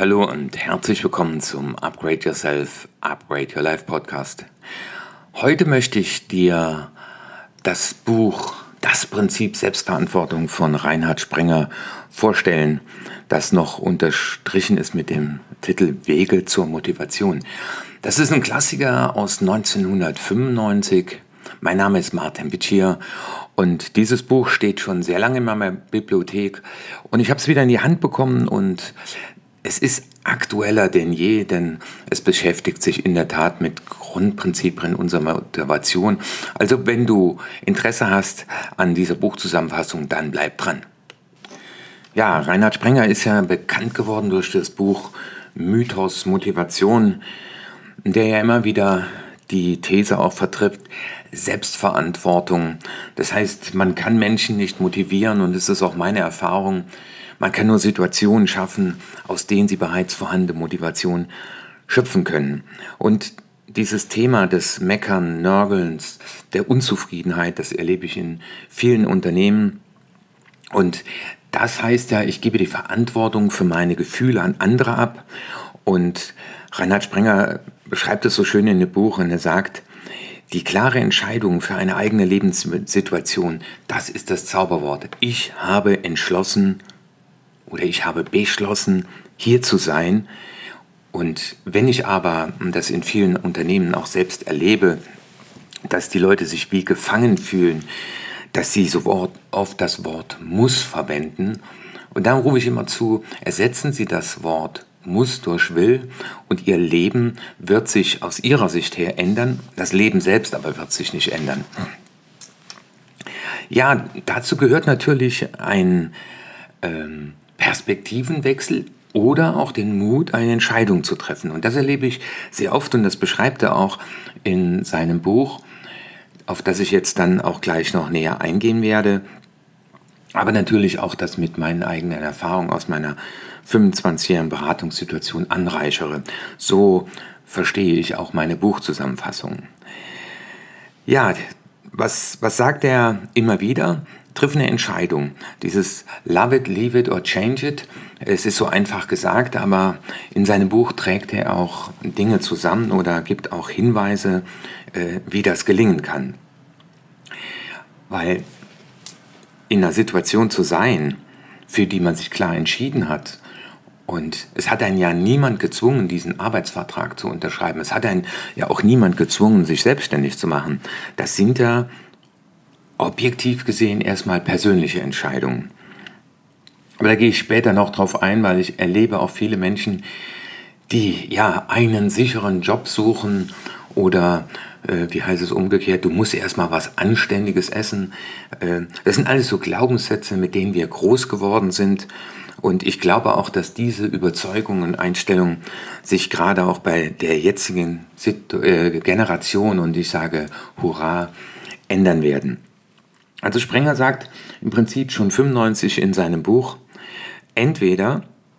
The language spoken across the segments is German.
Hallo und herzlich willkommen zum Upgrade Yourself, Upgrade Your Life Podcast. Heute möchte ich dir das Buch Das Prinzip Selbstverantwortung von Reinhard Sprenger vorstellen, das noch unterstrichen ist mit dem Titel Wege zur Motivation. Das ist ein Klassiker aus 1995. Mein Name ist Martin Bitschir und dieses Buch steht schon sehr lange in meiner Bibliothek und ich habe es wieder in die Hand bekommen und es ist aktueller denn je, denn es beschäftigt sich in der Tat mit Grundprinzipien unserer Motivation. Also wenn du Interesse hast an dieser Buchzusammenfassung, dann bleib dran. Ja, Reinhard Sprenger ist ja bekannt geworden durch das Buch Mythos Motivation, der ja immer wieder die These auch vertritt, Selbstverantwortung. Das heißt, man kann Menschen nicht motivieren und es ist auch meine Erfahrung, man kann nur Situationen schaffen, aus denen sie bereits vorhandene Motivation schöpfen können. Und dieses Thema des Meckern, Nörgelns, der Unzufriedenheit, das erlebe ich in vielen Unternehmen. Und das heißt ja, ich gebe die Verantwortung für meine Gefühle an andere ab. Und Reinhard Sprenger beschreibt es so schön in dem Buch und er sagt, die klare Entscheidung für eine eigene Lebenssituation, das ist das Zauberwort. Ich habe entschlossen oder ich habe beschlossen, hier zu sein. Und wenn ich aber das in vielen Unternehmen auch selbst erlebe, dass die Leute sich wie gefangen fühlen, dass sie so oft das Wort muss verwenden. Und dann rufe ich immer zu, ersetzen Sie das Wort muss durch will und Ihr Leben wird sich aus Ihrer Sicht her ändern. Das Leben selbst aber wird sich nicht ändern. Ja, dazu gehört natürlich ein Perspektivenwechsel oder auch den Mut, eine Entscheidung zu treffen. Und das erlebe ich sehr oft und das beschreibt er auch in seinem Buch, auf das ich jetzt dann auch gleich noch näher eingehen werde. Aber natürlich auch das mit meinen eigenen Erfahrungen aus meiner 25-jährigen Beratungssituation anreichere. So verstehe ich auch meine Buchzusammenfassung. Ja, was sagt er immer wieder? Triff eine Entscheidung. Dieses Love it, leave it or change it. Es ist so einfach gesagt, aber in seinem Buch trägt er auch Dinge zusammen oder gibt auch Hinweise, wie das gelingen kann. Weil in einer Situation zu sein, für die man sich klar entschieden hat, und es hat einen ja niemand gezwungen, diesen Arbeitsvertrag zu unterschreiben. Es hat einen ja auch niemand gezwungen, sich selbstständig zu machen. Das sind ja objektiv gesehen erstmal persönliche Entscheidungen. Aber da gehe ich später noch drauf ein, weil ich erlebe auch viele Menschen, die ja einen sicheren Job suchen oder wie heißt es umgekehrt, du musst erstmal was Anständiges essen. Das sind alles so Glaubenssätze, mit denen wir groß geworden sind. Und ich glaube auch, dass diese Überzeugungen und Einstellungen sich gerade auch bei der jetzigen Generation, und ich sage Hurra, ändern werden. Also Sprenger sagt im Prinzip schon 95 in seinem Buch, entweder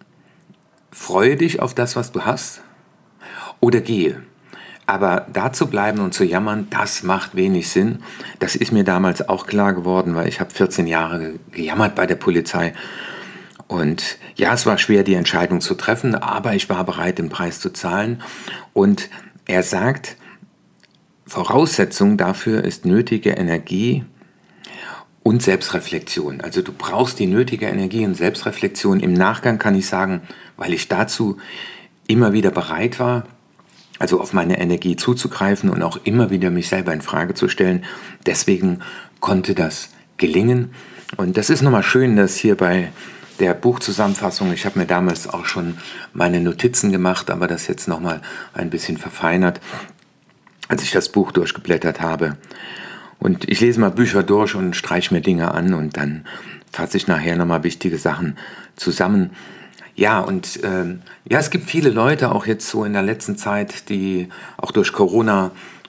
freue dich auf das, was du hast, oder gehe. Aber da zu bleiben und zu jammern, das macht wenig Sinn. Das ist mir damals auch klar geworden, weil ich habe 14 Jahre gejammert bei der Polizei. Und ja, es war schwer, die Entscheidung zu treffen, aber ich war bereit, den Preis zu zahlen. Und er sagt, Voraussetzung dafür ist nötige Energie und Selbstreflexion. Also du brauchst die nötige Energie und Selbstreflexion. Im Nachgang kann ich sagen, weil ich dazu immer wieder bereit war, also auf meine Energie zuzugreifen und auch immer wieder mich selber in Frage zu stellen. Deswegen konnte das gelingen. Und das ist nochmal schön, dass hier bei der Buchzusammenfassung, ich habe mir damals auch schon meine Notizen gemacht, aber das jetzt nochmal ein bisschen verfeinert, als ich das Buch durchgeblättert habe. Und ich lese mal Bücher durch und streiche mir Dinge an und dann fasse ich nachher nochmal wichtige Sachen zusammen. Ja, und es gibt viele Leute, auch jetzt so in der letzten Zeit, die auch durch Corona,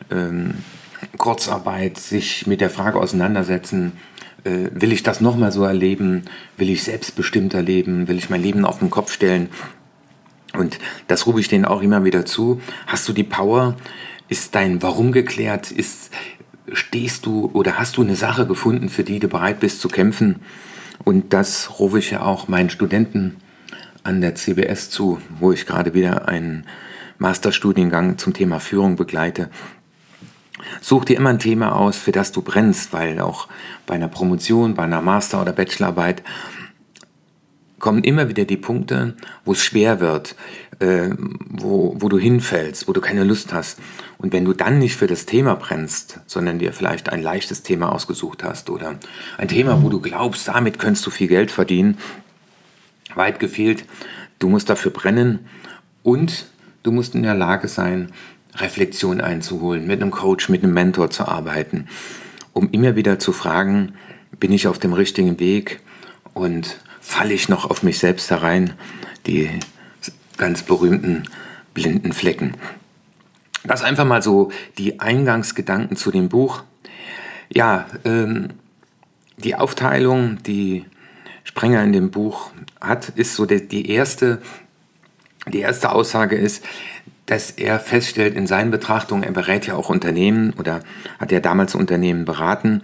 Kurzarbeit sich mit der Frage auseinandersetzen, will ich das nochmal so erleben? Will ich selbstbestimmt erleben? Will ich mein Leben auf den Kopf stellen? Und das rufe ich denen auch immer wieder zu. Hast du die Power? Ist dein Warum geklärt? Stehst du oder hast du eine Sache gefunden, für die du bereit bist zu kämpfen? Und das rufe ich ja auch meinen Studenten an der CBS zu, wo ich gerade wieder einen Masterstudiengang zum Thema Führung begleite. Such dir immer ein Thema aus, für das du brennst, weil auch bei einer Promotion, bei einer Master- oder Bachelorarbeit kommen immer wieder die Punkte, wo es schwer wird, wo du hinfällst, wo du keine Lust hast. Und wenn du dann nicht für das Thema brennst, sondern dir vielleicht ein leichtes Thema ausgesucht hast oder ein Thema, wo du glaubst, damit könntest du viel Geld verdienen, weit gefehlt, du musst dafür brennen und du musst in der Lage sein, Reflexion einzuholen, mit einem Coach, mit einem Mentor zu arbeiten, um immer wieder zu fragen, bin ich auf dem richtigen Weg und falle ich noch auf mich selbst herein, die ganz berühmten blinden Flecken. Das einfach mal so die Eingangsgedanken zu dem Buch. Ja, die Aufteilung, die Sprenger in dem Buch hat, ist so die erste Aussage ist, dass er feststellt in seinen Betrachtungen, er berät ja auch Unternehmen oder hat ja damals Unternehmen beraten,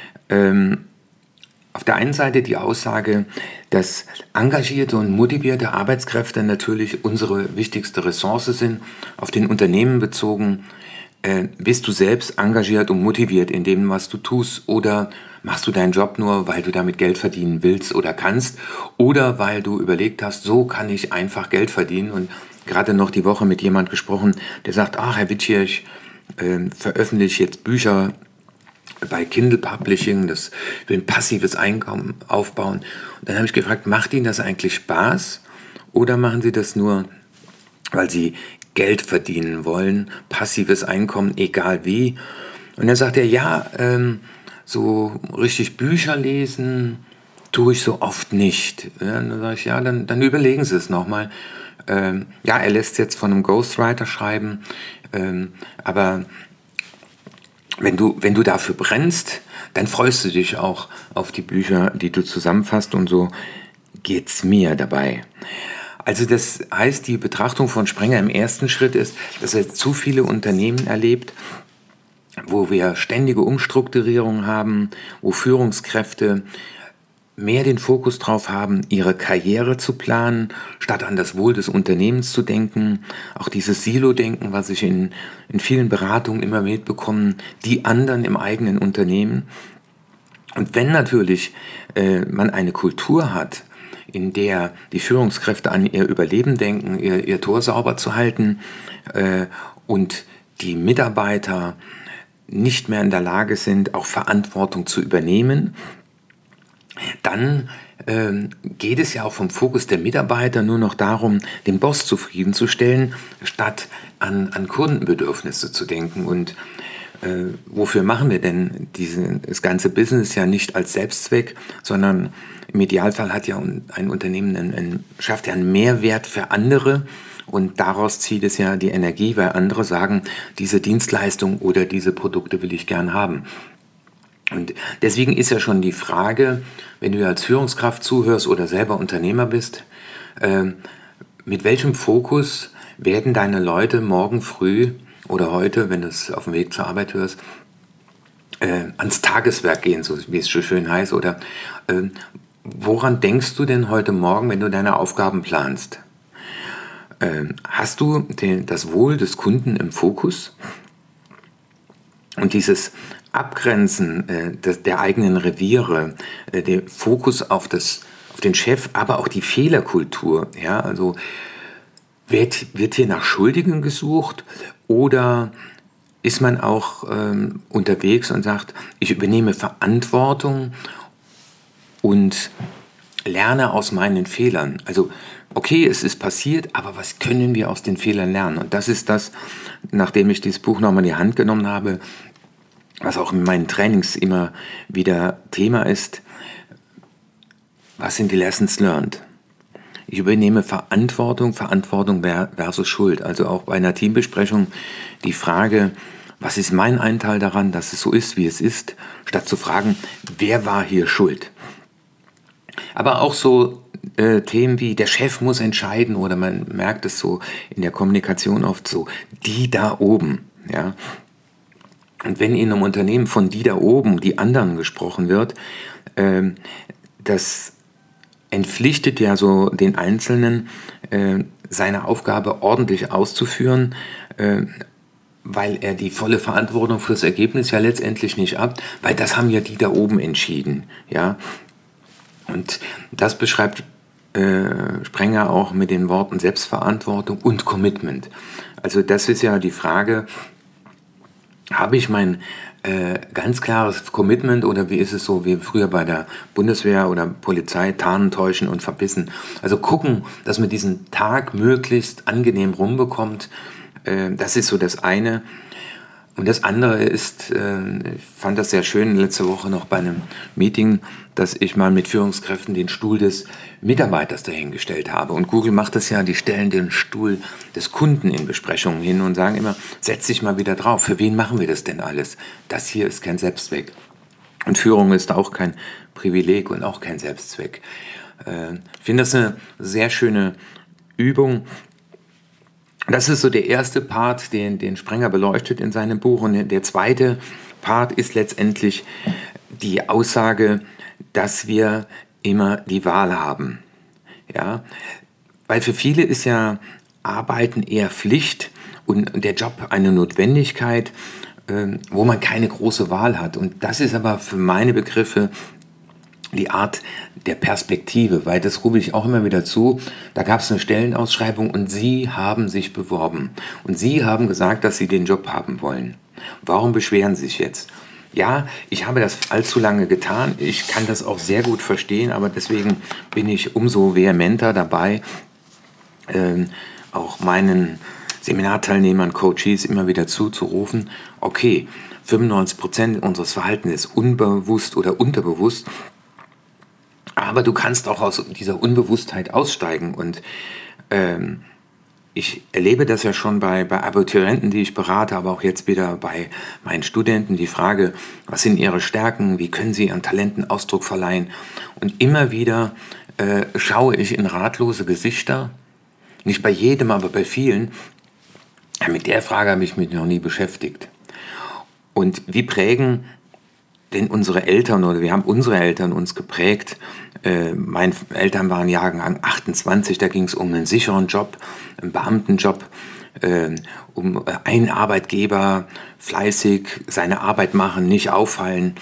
auf der einen Seite die Aussage, dass engagierte und motivierte Arbeitskräfte natürlich unsere wichtigste Ressource sind. Auf den Unternehmen bezogen, bist du selbst engagiert und motiviert in dem, was du tust, oder machst du deinen Job nur, weil du damit Geld verdienen willst oder kannst, oder weil du überlegt hast, so kann ich einfach Geld verdienen. Und gerade noch die Woche mit jemand gesprochen, der sagt, ach Herr Wittschier, ich veröffentliche jetzt Bücher bei Kindle Publishing, das will ein passives Einkommen aufbauen. Und dann habe ich gefragt, macht Ihnen das eigentlich Spaß oder machen Sie das nur, weil Sie Geld verdienen wollen, passives Einkommen, egal wie? Und dann sagt er, ja, so richtig Bücher lesen tue ich so oft nicht. Ja, dann sage ich, ja, dann überlegen Sie es nochmal. Ja, er lässt jetzt von einem Ghostwriter schreiben, aber wenn du dafür brennst, dann freust du dich auch auf die Bücher, die du zusammenfasst, und so geht's mir dabei. Also das heißt, die Betrachtung von Sprenger im ersten Schritt ist, dass er zu viele Unternehmen erlebt, wo wir ständige Umstrukturierungen haben, wo Führungskräfte mehr den Fokus drauf haben, ihre Karriere zu planen, statt an das Wohl des Unternehmens zu denken. Auch dieses Silo-Denken, was ich in vielen Beratungen immer mitbekomme, die anderen im eigenen Unternehmen. Und wenn natürlich man eine Kultur hat, in der die Führungskräfte an ihr Überleben denken, ihr Tor sauber zu halten und die Mitarbeiter nicht mehr in der Lage sind, auch Verantwortung zu übernehmen, dann geht es ja auch vom Fokus der Mitarbeiter nur noch darum, den Boss zufriedenzustellen, statt an Kundenbedürfnisse zu denken. Und wofür machen wir denn das ganze Business ja nicht als Selbstzweck, sondern im Idealfall hat ja ein Unternehmen schafft ja einen Mehrwert für andere, und daraus zieht es ja die Energie, weil andere sagen, diese Dienstleistung oder diese Produkte will ich gern haben. Und deswegen ist ja schon die Frage, wenn du als Führungskraft zuhörst oder selber Unternehmer bist, mit welchem Fokus werden deine Leute morgen früh oder heute, wenn du es auf dem Weg zur Arbeit hörst, ans Tageswerk gehen, so wie es so schön heißt, oder woran denkst du denn heute Morgen, wenn du deine Aufgaben planst? Hast du das Wohl des Kunden im Fokus? Und dieses Abgrenzen der eigenen Reviere, der Fokus auf den Chef, aber auch die Fehlerkultur, ja, also wird hier nach Schuldigen gesucht oder ist man auch unterwegs und sagt, ich übernehme Verantwortung und lerne aus meinen Fehlern. Also okay, es ist passiert, aber was können wir aus den Fehlern lernen? Und das ist das, nachdem ich dieses Buch nochmal in die Hand genommen habe, was auch in meinen Trainings immer wieder Thema ist. Was sind die Lessons learned? Ich übernehme Verantwortung versus Schuld. Also auch bei einer Teambesprechung die Frage, was ist mein Anteil daran, dass es so ist, wie es ist, statt zu fragen, wer war hier schuld? Aber auch so Themen wie der Chef muss entscheiden, oder man merkt es so in der Kommunikation oft so, die da oben, ja. Und wenn in einem Unternehmen von die da oben, die anderen gesprochen wird, das entpflichtet ja so den Einzelnen, seine Aufgabe ordentlich auszuführen, weil er die volle Verantwortung fürs Ergebnis ja letztendlich nicht hat, weil das haben ja die da oben entschieden. Ja? Und das beschreibt Sprenger auch mit den Worten Selbstverantwortung und Commitment. Also das ist ja die Frage, habe ich mein ganz klares Commitment oder wie ist es so wie früher bei der Bundeswehr oder Polizei, tarnen, täuschen und verbissen. Also gucken, dass man diesen Tag möglichst angenehm rumbekommt, das ist so das eine. Und das andere ist, ich fand das sehr schön letzte Woche noch bei einem Meeting, dass ich mal mit Führungskräften den Stuhl des Mitarbeiters dahingestellt habe. Und Google macht das ja, die stellen den Stuhl des Kunden in Besprechungen hin und sagen immer, setz dich mal wieder drauf. Für wen machen wir das denn alles? Das hier ist kein Selbstzweck. Und Führung ist auch kein Privileg und auch kein Selbstzweck. Ich finde das eine sehr schöne Übung. Das ist so der erste Part, den Sprenger beleuchtet in seinem Buch. Und der zweite Part ist letztendlich die Aussage, dass wir immer die Wahl haben. Ja? Weil für viele ist ja Arbeiten eher Pflicht und der Job eine Notwendigkeit, wo man keine große Wahl hat. Und das ist aber für meine Begriffe die Art der Perspektive, weil das rufe ich auch immer wieder zu. Da gab es eine Stellenausschreibung und Sie haben sich beworben. Und Sie haben gesagt, dass Sie den Job haben wollen. Warum beschweren Sie sich jetzt? Ja, ich habe das allzu lange getan. Ich kann das auch sehr gut verstehen, aber deswegen bin ich umso vehementer dabei, auch meinen Seminarteilnehmern, Coaches immer wieder zuzurufen, okay, 95% unseres Verhaltens ist unbewusst oder unterbewusst, aber du kannst auch aus dieser Unbewusstheit aussteigen. Und ich erlebe das ja schon bei Abiturienten, die ich berate, aber auch jetzt wieder bei meinen Studenten, die Frage, was sind ihre Stärken, wie können sie ihren Talenten Ausdruck verleihen? Und immer wieder schaue ich in ratlose Gesichter, nicht bei jedem, aber bei vielen. Mit der Frage habe ich mich noch nie beschäftigt. Und wie prägen denn unsere Eltern oder wir haben unsere Eltern uns geprägt? Meine Eltern waren Jahrgang 28, da ging es um einen sicheren Job, einen Beamtenjob, um einen Arbeitgeber, fleißig seine Arbeit machen, nicht auffallen.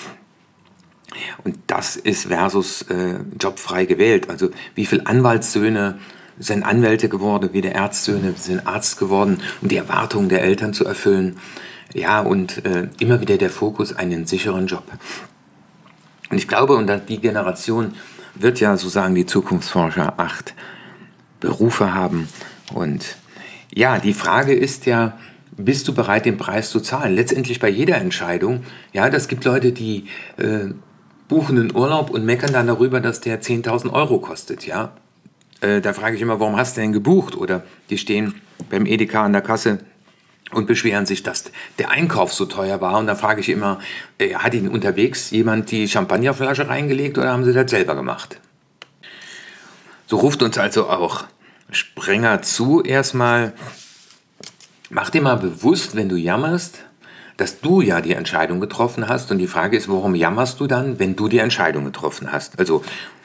Und das ist versus jobfrei gewählt. Also wie viele Anwaltssöhne sind Anwälte geworden, wie der Ärztsöhne sind Arzt geworden, um die Erwartungen der Eltern zu erfüllen. Ja, und immer wieder der Fokus, einen sicheren Job. Und ich glaube, und die Generation wird ja, so sagen die Zukunftsforscher, 8 Berufe haben. Und ja, die Frage ist ja, bist du bereit, den Preis zu zahlen? Letztendlich bei jeder Entscheidung. Ja, das gibt Leute, die buchen einen Urlaub und meckern dann darüber, dass der 10.000 Euro kostet. Ja, da frage ich immer, warum hast du denn gebucht? Oder die stehen beim Edeka an der Kasse und beschweren sich, dass der Einkauf so teuer war. Und dann frage ich immer, hat Ihnen unterwegs jemand die Champagnerflasche reingelegt oder haben Sie das selber gemacht? So ruft uns also auch Sprenger zu erstmal, mach dir mal bewusst, wenn du jammerst, dass du ja die Entscheidung getroffen hast. Und die Frage ist, warum jammerst du dann, wenn du die Entscheidung getroffen hast? Also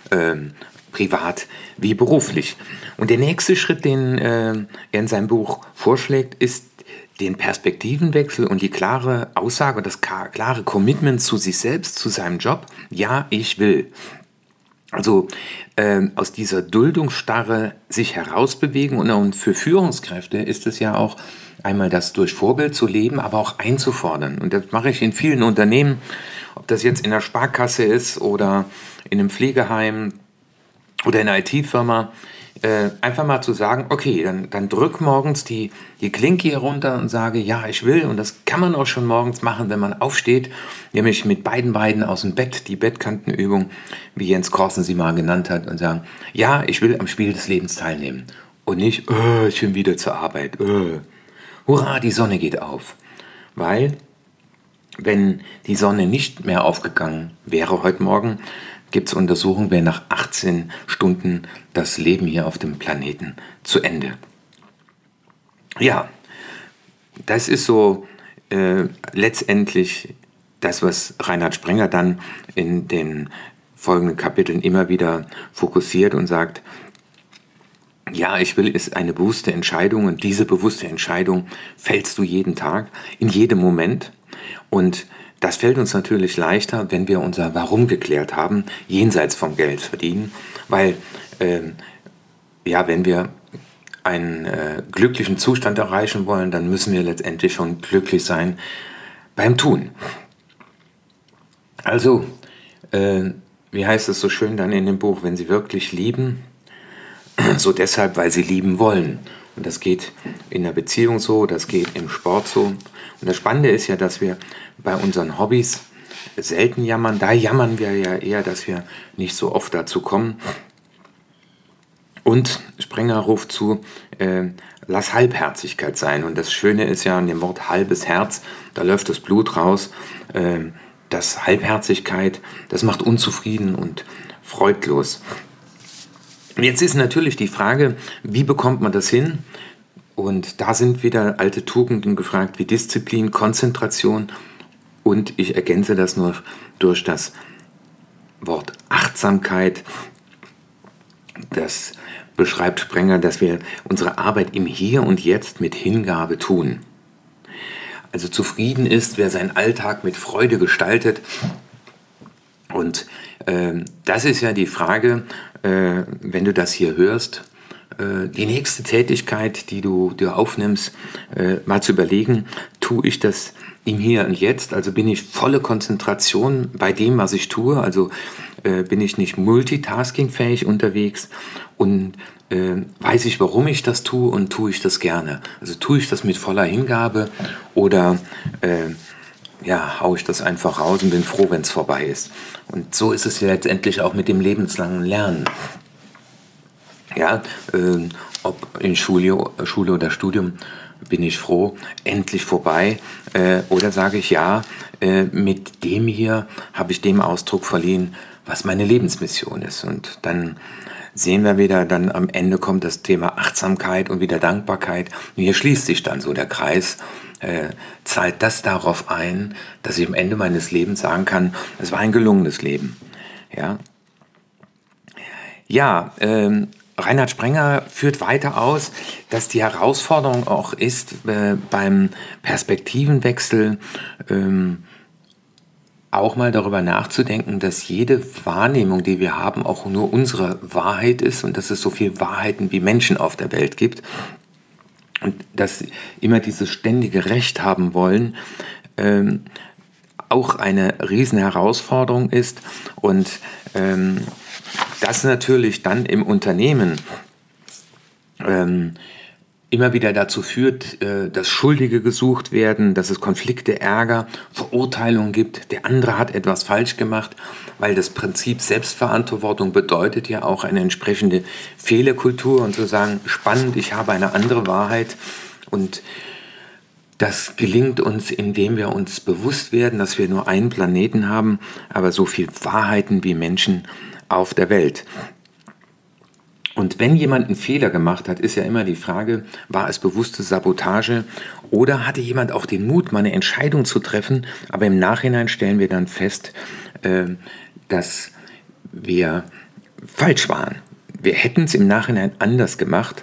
privat wie beruflich. Und der nächste Schritt, den er in seinem Buch vorschlägt, ist den Perspektivenwechsel und die klare Aussage, das klare Commitment zu sich selbst, zu seinem Job. Ja, ich will. Also aus dieser Duldungsstarre sich herausbewegen und für Führungskräfte ist es ja auch einmal das durch Vorbild zu leben, aber auch einzufordern. Und das mache ich in vielen Unternehmen, ob das jetzt in der Sparkasse ist oder in einem Pflegeheim oder in einer IT-Firma. Einfach mal zu sagen, okay, dann drück morgens die Klinke hier runter und sage, ja, ich will. Und das kann man auch schon morgens machen, wenn man aufsteht, nämlich mit beiden Beinen aus dem Bett, die Bettkantenübung, wie Jens Korsen sie mal genannt hat, und sagen, ja, ich will am Spiel des Lebens teilnehmen. Und nicht, ich bin wieder zur Arbeit. Hurra, die Sonne geht auf. Weil, wenn die Sonne nicht mehr aufgegangen wäre heute Morgen, gibt es Untersuchungen, wäre nach 18 Stunden das Leben hier auf dem Planeten zu Ende. Ja, das ist so letztendlich das, was Reinhard Sprenger dann in den folgenden Kapiteln immer wieder fokussiert und sagt, ja, ich will, ist eine bewusste Entscheidung und diese bewusste Entscheidung fällst du jeden Tag, in jedem Moment. Und das fällt uns natürlich leichter, wenn wir unser Warum geklärt haben, jenseits vom Geld verdienen, weil wenn wir einen glücklichen Zustand erreichen wollen, dann müssen wir letztendlich schon glücklich sein beim Tun. Also, wie heißt es so schön dann in dem Buch, wenn Sie wirklich lieben, so deshalb, weil Sie lieben wollen. Und das geht in der Beziehung so, das geht im Sport so. Und das Spannende ist ja, dass wir bei unseren Hobbys selten jammern. Da jammern wir ja eher, dass wir nicht so oft dazu kommen. Und Sprenger ruft zu, lass Halbherzigkeit sein. Und das Schöne ist ja an dem Wort halbes Herz, da läuft das Blut raus. Das Halbherzigkeit, das macht unzufrieden und freudlos. Jetzt ist natürlich die Frage, wie bekommt man das hin? Und da sind wieder alte Tugenden gefragt, wie Disziplin, Konzentration. Und ich ergänze das nur durch das Wort Achtsamkeit. Das beschreibt Sprenger, dass wir unsere Arbeit im Hier und Jetzt mit Hingabe tun. Also zufrieden ist, wer seinen Alltag mit Freude gestaltet. Und das ist ja die Frage, wenn du das hier hörst, die nächste Tätigkeit, die du dir aufnimmst, mal zu überlegen, tue ich das im Hier und Jetzt, also bin ich volle Konzentration bei dem, was ich tue, also bin ich nicht multitaskingfähig unterwegs und weiß ich, warum ich das tue und tue ich das gerne. Also tue ich das mit voller Hingabe oder haue ich das einfach raus und bin froh, wenn es vorbei ist. Und so ist es ja letztendlich auch mit dem lebenslangen Lernen. Ja, ob in Schule oder Studium, bin ich froh, endlich vorbei. Oder sage ich, ja, mit dem hier habe ich dem Ausdruck verliehen, was meine Lebensmission ist. Und dann sehen wir wieder, dann am Ende kommt das Thema Achtsamkeit und wieder Dankbarkeit. Und hier schließt sich dann so der Kreis, zahlt das darauf ein, dass ich am Ende meines Lebens sagen kann, es war ein gelungenes Leben. Reinhard Sprenger führt weiter aus, dass die Herausforderung auch ist, beim Perspektivenwechsel auch mal darüber nachzudenken, dass jede Wahrnehmung, die wir haben, auch nur unsere Wahrheit ist und dass es so viele Wahrheiten wie Menschen auf der Welt gibt und dass immer dieses ständige Recht haben wollen, auch eine riesen Herausforderung ist und das natürlich dann im Unternehmen immer wieder dazu führt, dass Schuldige gesucht werden, dass es Konflikte, Ärger, Verurteilungen gibt. Der andere hat etwas falsch gemacht, weil das Prinzip Selbstverantwortung bedeutet ja auch eine entsprechende Fehlerkultur und zu sagen, spannend, ich habe eine andere Wahrheit und das gelingt uns, indem wir uns bewusst werden, dass wir nur einen Planeten haben, aber so viele Wahrheiten wie Menschen auf der Welt. Und wenn jemand einen Fehler gemacht hat, ist ja immer die Frage, war es bewusste Sabotage oder hatte jemand auch den Mut, mal eine Entscheidung zu treffen, aber im Nachhinein stellen wir dann fest, dass wir falsch waren. Wir hätten es im Nachhinein anders gemacht.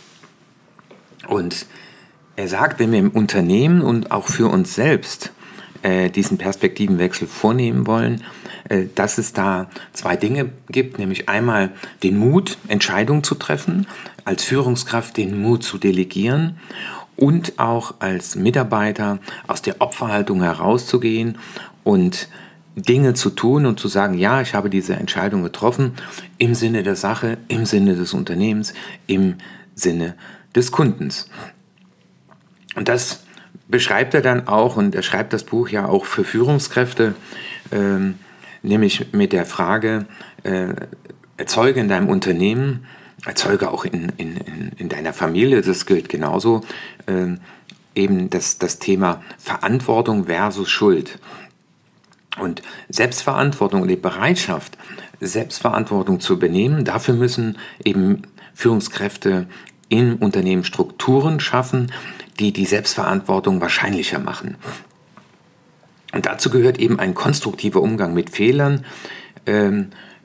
Und er sagt, wenn wir im Unternehmen und auch für uns selbst diesen Perspektivenwechsel vornehmen wollen, dass es da zwei Dinge gibt, nämlich einmal den Mut, Entscheidungen zu treffen, als Führungskraft den Mut zu delegieren und auch als Mitarbeiter aus der Opferhaltung herauszugehen und Dinge zu tun und zu sagen, ja, ich habe diese Entscheidung getroffen im Sinne der Sache, im Sinne des Unternehmens, im Sinne des Kundens. Und das beschreibt er dann auch, und er schreibt das Buch ja auch für Führungskräfte, nämlich mit der Frage, erzeuge in deinem Unternehmen, erzeuge auch in deiner Familie, das gilt genauso, eben das Thema Verantwortung versus Schuld. Und Selbstverantwortung und die Bereitschaft, Selbstverantwortung zu übernehmen, dafür müssen eben Führungskräfte in Unternehmen Strukturen schaffen, die die Selbstverantwortung wahrscheinlicher machen. Und dazu gehört eben ein konstruktiver Umgang mit Fehlern,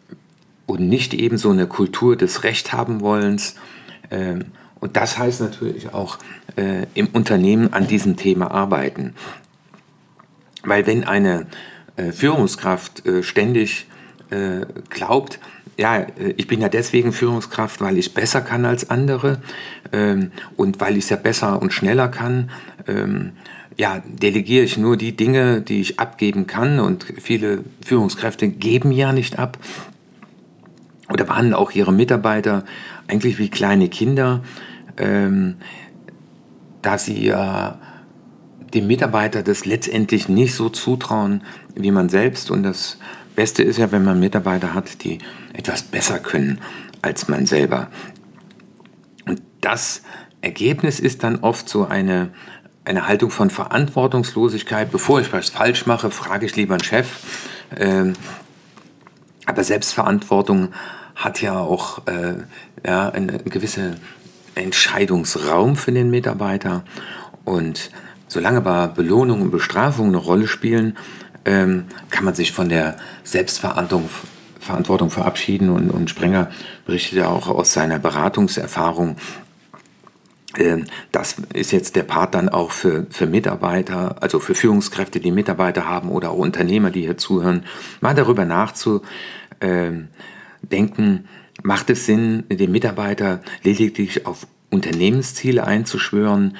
und nicht eben so eine Kultur des Rechthabenwollens. Und das heißt natürlich auch im Unternehmen an diesem Thema arbeiten. Weil wenn eine Führungskraft ständig glaubt, ja, ich bin ja deswegen Führungskraft, weil ich besser kann als andere und weil ich es ja besser und schneller kann, ja, delegiere ich nur die Dinge, die ich abgeben kann, und viele Führungskräfte geben ja nicht ab oder behandeln auch ihre Mitarbeiter eigentlich wie kleine Kinder, da sie ja dem Mitarbeiter das letztendlich nicht so zutrauen wie man selbst. Und das Beste ist ja, wenn man Mitarbeiter hat, die etwas besser können als man selber. Und das Ergebnis ist dann oft so eine Haltung von Verantwortungslosigkeit. Bevor ich was falsch mache, frage ich lieber einen Chef. Aber Selbstverantwortung hat ja auch einen gewissen Entscheidungsraum für den Mitarbeiter. Und solange aber Belohnung und Bestrafung eine Rolle spielen, kann man sich von der Selbstverantwortung verabschieden. Und Sprenger berichtet ja auch aus seiner Beratungserfahrung. Das ist jetzt der Part dann auch für Mitarbeiter, also für Führungskräfte, die Mitarbeiter haben, oder auch Unternehmer, die hier zuhören, mal darüber nachzudenken, macht es Sinn, den Mitarbeiter lediglich auf Unternehmensziele einzuschwören,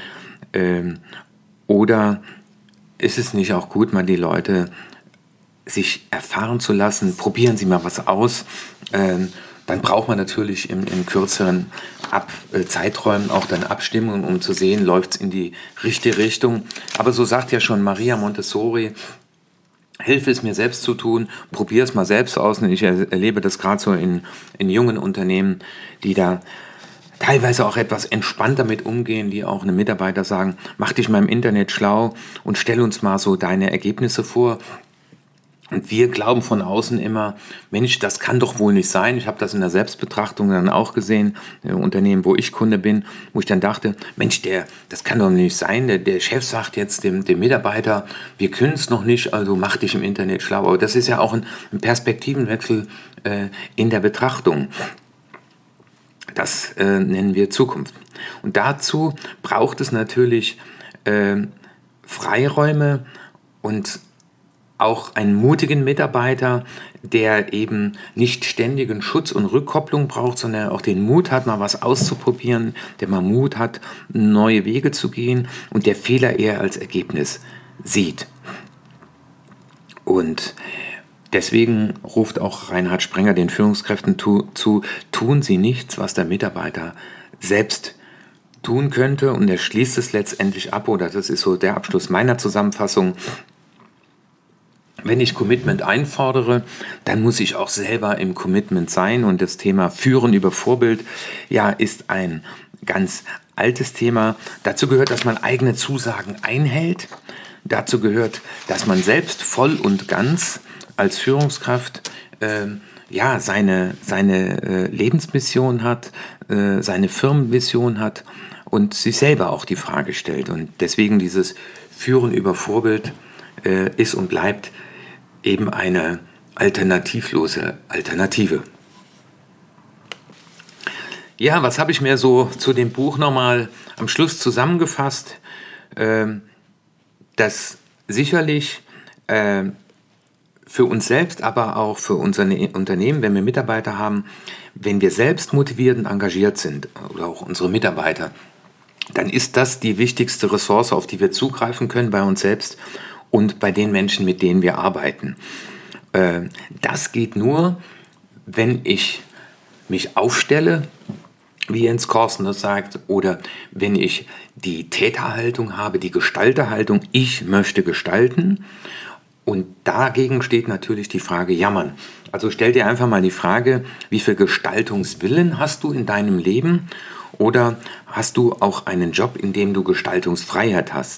oder ist es nicht auch gut, mal die Leute sich erfahren zu lassen? Probieren Sie mal was aus. Dann braucht man natürlich in kürzeren Zeiträumen auch dann Abstimmungen, um zu sehen, läuft es in die richtige Richtung. Aber so sagt ja schon Maria Montessori: Hilfe es mir selbst zu tun, probier es mal selbst aus. Und ich erlebe das gerade so in jungen Unternehmen, die da teilweise auch etwas entspannter mit umgehen, die auch einem Mitarbeiter sagen, mach dich mal im Internet schlau und stell uns mal so deine Ergebnisse vor. Und wir glauben von außen immer, Mensch, das kann doch wohl nicht sein. Ich habe das in der Selbstbetrachtung dann auch gesehen, im Unternehmen, wo ich Kunde bin, wo ich dann dachte, Mensch, das kann doch nicht sein. Der Chef sagt jetzt dem Mitarbeiter, wir können es noch nicht, also mach dich im Internet schlau. Aber das ist ja auch ein Perspektivenwechsel in der Betrachtung. Das nennen wir Zukunft. Und dazu braucht es natürlich Freiräume und auch einen mutigen Mitarbeiter, der eben nicht ständigen Schutz und Rückkopplung braucht, sondern auch den Mut hat, mal was auszuprobieren, der mal Mut hat, neue Wege zu gehen und der Fehler eher als Ergebnis sieht. Und deswegen ruft auch Reinhard Sprenger den Führungskräften zu, tun Sie nichts, was der Mitarbeiter selbst tun könnte. Und er schließt es letztendlich ab, oder das ist so der Abschluss meiner Zusammenfassung: Wenn ich Commitment einfordere, dann muss ich auch selber im Commitment sein. Und das Thema Führen über Vorbild, ja, ist ein ganz altes Thema. Dazu gehört, dass man eigene Zusagen einhält. Dazu gehört, dass man selbst voll und ganz als Führungskraft seine Lebensmission hat, seine Firmenvision hat und sich selber auch die Frage stellt. Und deswegen dieses Führen über Vorbild ist und bleibt eben eine alternativlose Alternative. Ja, was habe ich mir so zu dem Buch nochmal am Schluss zusammengefasst? Dass sicherlich für uns selbst, aber auch für unser Unternehmen, wenn wir Mitarbeiter haben, wenn wir selbst motiviert und engagiert sind, oder auch unsere Mitarbeiter, dann ist das die wichtigste Ressource, auf die wir zugreifen können bei uns selbst und bei den Menschen, mit denen wir arbeiten. Das geht nur, wenn ich mich aufstelle, wie Jens Korsen das sagt, oder wenn ich die Täterhaltung habe, die Gestalterhaltung, ich möchte gestalten. Und dagegen steht natürlich die Frage Jammern. Also stell dir einfach mal die Frage, wie viel Gestaltungswillen hast du in deinem Leben? Oder hast du auch einen Job, in dem du Gestaltungsfreiheit hast?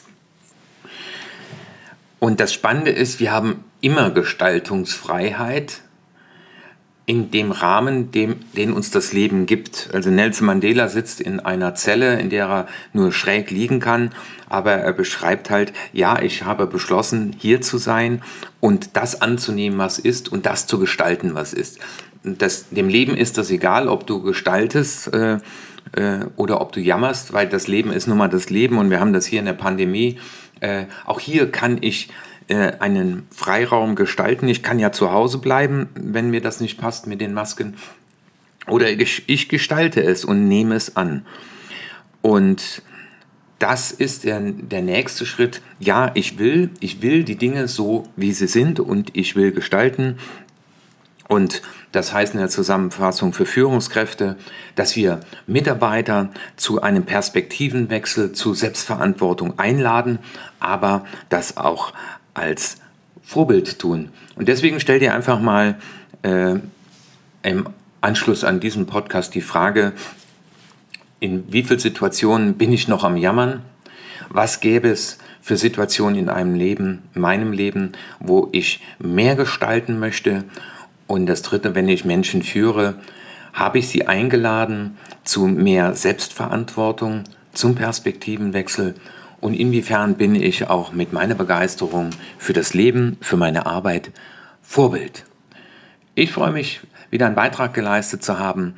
Und das Spannende ist, wir haben immer Gestaltungsfreiheit in dem Rahmen, den uns das Leben gibt. Also Nelson Mandela sitzt in einer Zelle, in der er nur schräg liegen kann, aber er beschreibt halt, ja, ich habe beschlossen, hier zu sein und das anzunehmen, was ist, und das zu gestalten, was ist. dem Leben ist das egal, ob du gestaltest oder ob du jammerst, weil das Leben ist nun mal das Leben und wir haben das hier in der Pandemie. Auch hier kann ich einen Freiraum gestalten. Ich kann ja zu Hause bleiben, wenn mir das nicht passt mit den Masken. Oder ich gestalte es und nehme es an. Und das ist der nächste Schritt. Ja, ich will die Dinge so, wie sie sind und ich will gestalten. Und das heißt in der Zusammenfassung für Führungskräfte, dass wir Mitarbeiter zu einem Perspektivenwechsel, zu Selbstverantwortung einladen, aber das auch als Vorbild tun. Und deswegen stell dir einfach mal im Anschluss an diesen Podcast die Frage, in wie vielen Situationen bin ich noch am Jammern? Was gäbe es für Situationen in meinem Leben, wo ich mehr gestalten möchte? Und das Dritte, wenn ich Menschen führe, habe ich sie eingeladen zu mehr Selbstverantwortung, zum Perspektivenwechsel? Und inwiefern bin ich auch mit meiner Begeisterung für das Leben, für meine Arbeit Vorbild? Ich freue mich, wieder einen Beitrag geleistet zu haben.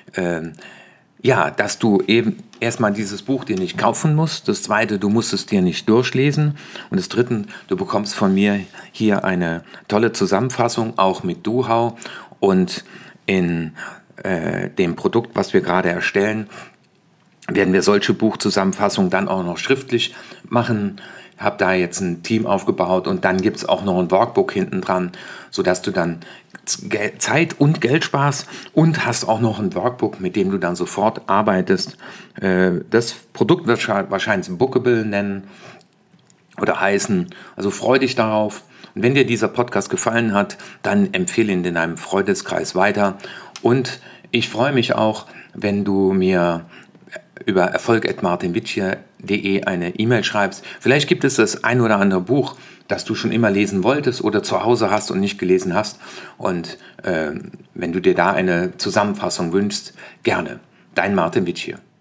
Dass du eben erstmal dieses Buch dir nicht kaufen musst. Das Zweite, du musst es dir nicht durchlesen. Und das Dritte, du bekommst von mir hier eine tolle Zusammenfassung, auch mit Duhau. Und in dem Produkt, was wir gerade erstellen, werden wir solche Buchzusammenfassungen dann auch noch schriftlich machen. Ich habe da jetzt ein Team aufgebaut und dann gibt es auch noch ein Workbook hinten dran, sodass du dann Zeit und Geld sparst und hast auch noch ein Workbook, mit dem du dann sofort arbeitest. Das Produkt wird wahrscheinlich Bookable nennen oder heißen. Also freu dich darauf. Und wenn dir dieser Podcast gefallen hat, dann empfehle ihn in deinem Freundeskreis weiter. Und ich freue mich auch, wenn du mir über erfolg@martinvicia.de eine E-Mail schreibst. Vielleicht gibt es das ein oder andere Buch, das du schon immer lesen wolltest oder zu Hause hast und nicht gelesen hast. Und wenn du dir da eine Zusammenfassung wünschst, gerne. Dein Martin Vicia.